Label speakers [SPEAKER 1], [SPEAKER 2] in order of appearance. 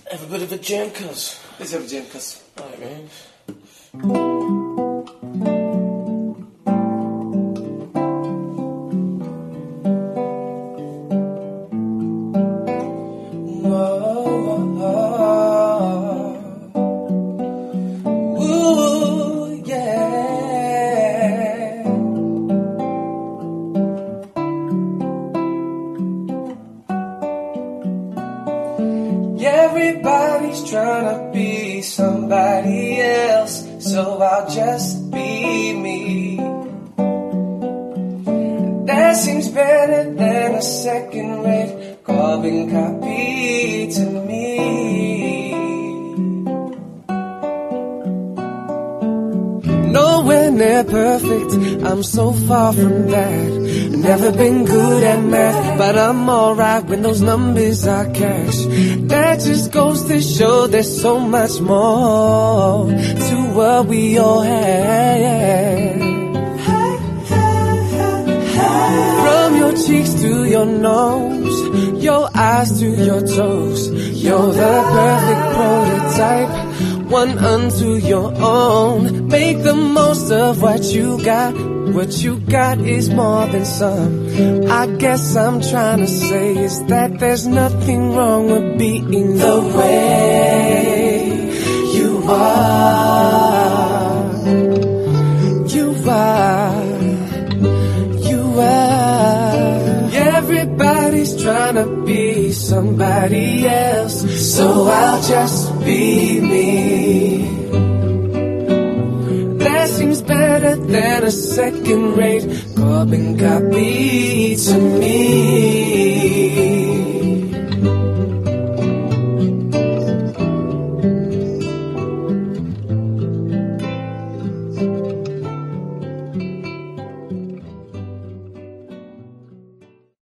[SPEAKER 1] Have a bit of a jam, cuz.
[SPEAKER 2] Let's have a jam, cuz.
[SPEAKER 1] Alright, man.
[SPEAKER 2] Ooh, yeah. Everybody's trying to be somebody else, so I'll just be me. That seems better than a second-rate carbon copy to me. Nowhere near perfect, I'm so far from that. Never been good at math, but I'm alright when those numbers are cash. That just goes to show there's so much more to what we all have. From your cheeks to your nose, your eyes to your toes, you're the perfect prototype, one unto your own. Make the most of what you got. What you got is more than some. I guess I'm trying to say is that there's nothing wrong with being the way you are. You are. You are. Everybody's trying to be somebody else, so I'll just be me. That seems better than a second-rate carbon copy to me.